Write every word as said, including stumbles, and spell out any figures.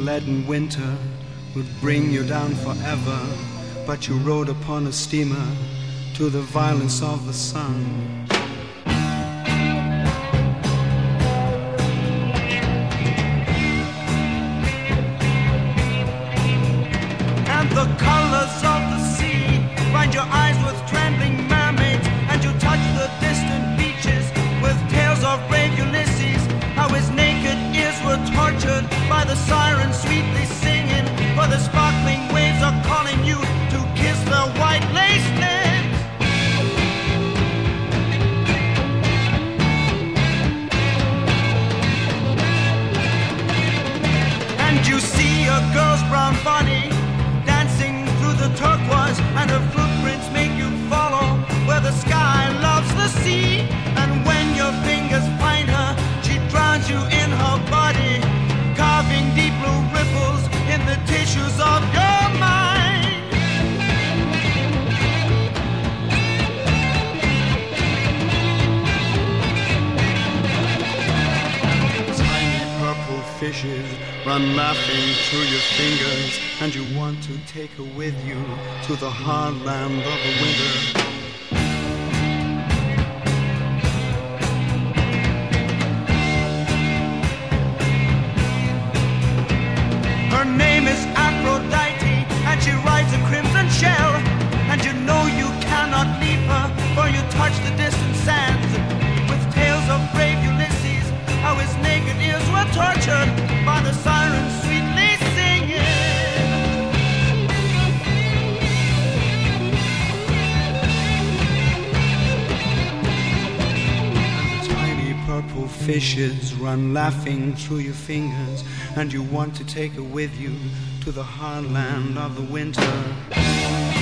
leaden winter would bring you down forever, but you rode upon a steamer to the violence of the sun. And the colors of the sea bind your eyes with trembling mermaids, and you touch the distant beaches with tales of brave Ulysses, how his naked ears were tortured by the sirens sweetly singing, for the sparkling waves are calling you to kiss their white lace lips. And you see a girl's brown body dancing through the turquoise, and her footprints make you follow where the sky loves the sea. And when your fingers find her, she drowns you in her body, carving deep blue ripples in the tissues of your mind. Tiny purple fishes run laughing through your fingers, and you want to take her with you to the hard land of the winter. Her name is Aphrodite, and she rides a crimson shell, and you know you cannot leave her, for you touch the distant sands with tales of brave Ulysses, how his naked ears were tortured by the sirens sweetly singing. And the tiny purple fishes run laughing through your fingers, and you want to take her with you to the hard land of the winter.